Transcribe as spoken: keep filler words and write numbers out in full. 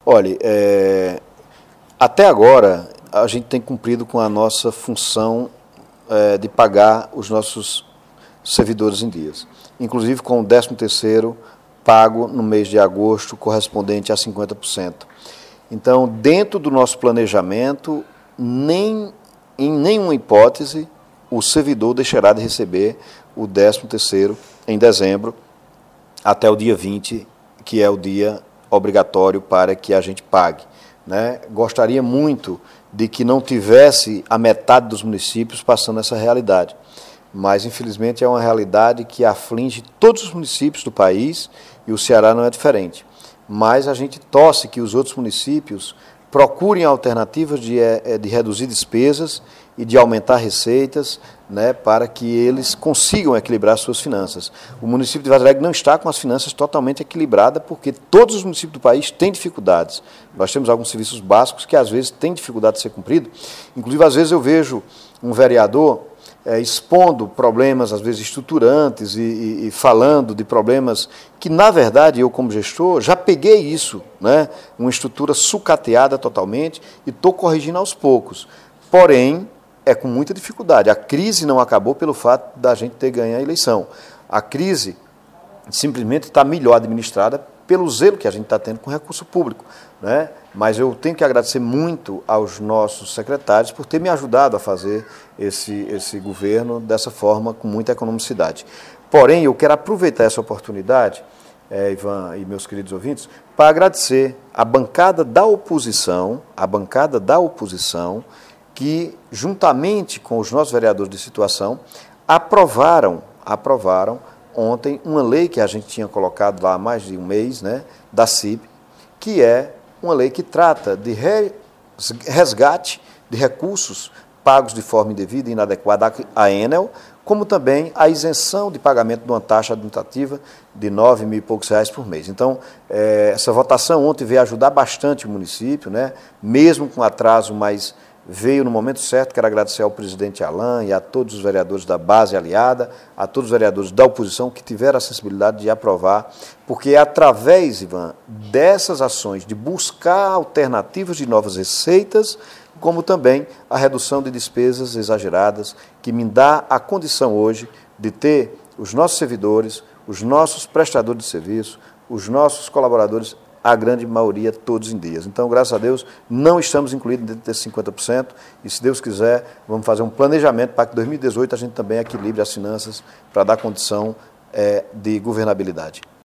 Olha, é, até agora a gente tem cumprido com a nossa função é, de pagar os nossos servidores em dias, inclusive com o décimo terceiro pago no mês de agosto, correspondente a cinquenta por cento. Então, dentro do nosso planejamento, nem, em nenhuma hipótese o servidor deixará de receber o décimo terceiro em dezembro, até o dia vinte, que é o dia obrigatório para que a gente pague. Né? Gostaria muito de que não tivesse a metade dos municípios passando essa realidade, mas, infelizmente, é uma realidade que aflige todos os municípios do país e o Ceará não é diferente. Mas a gente torce que os outros municípios procurem alternativas de, de reduzir despesas e de aumentar receitas, né, para que eles consigam equilibrar suas finanças. O município de Vargem Alegre não está com as finanças totalmente equilibradas, porque todos os municípios do país têm dificuldades. Nós temos alguns serviços básicos que, às vezes, têm dificuldade de ser cumprido. Inclusive, às vezes, eu vejo um vereador é, expondo problemas, às vezes, estruturantes e, e, e falando de problemas que, na verdade, eu, como gestor, já peguei isso, né, uma estrutura sucateada totalmente e estou corrigindo aos poucos. Porém, é com muita dificuldade. A crise não acabou pelo fato da gente ter ganho a eleição. A crise simplesmente está melhor administrada pelo zelo que a gente está tendo com o recurso público. Né? Mas eu tenho que agradecer muito aos nossos secretários por ter me ajudado a fazer esse, esse governo dessa forma, com muita economicidade. Porém, eu quero aproveitar essa oportunidade, é, Ivan e meus queridos ouvintes, para agradecer a bancada da oposição, a bancada da oposição, que, juntamente com os nossos vereadores de situação, aprovaram, aprovaram ontem uma lei que a gente tinha colocado lá há mais de um mês, né, da C I B, que é uma lei que trata de resgate de recursos pagos de forma indevida e inadequada à Enel, como também a isenção de pagamento de uma taxa administrativa de nove mil e poucos reais por mês. Então, é, essa votação ontem veio ajudar bastante o município, né, mesmo com atraso, mas veio no momento certo. Quero agradecer ao presidente Alain e a todos os vereadores da base aliada, a todos os vereadores da oposição que tiveram a sensibilidade de aprovar, porque é através, Ivan, dessas ações de buscar alternativas de novas receitas, como também a redução de despesas exageradas, que me dá a condição hoje de ter os nossos servidores, os nossos prestadores de serviço, os nossos colaboradores, a grande maioria, todos em dias. Então, graças a Deus, não estamos incluídos dentro desses cinquenta por cento e, se Deus quiser, vamos fazer um planejamento para que em dois mil e dezoito a gente também equilibre as finanças para dar condição é, de governabilidade.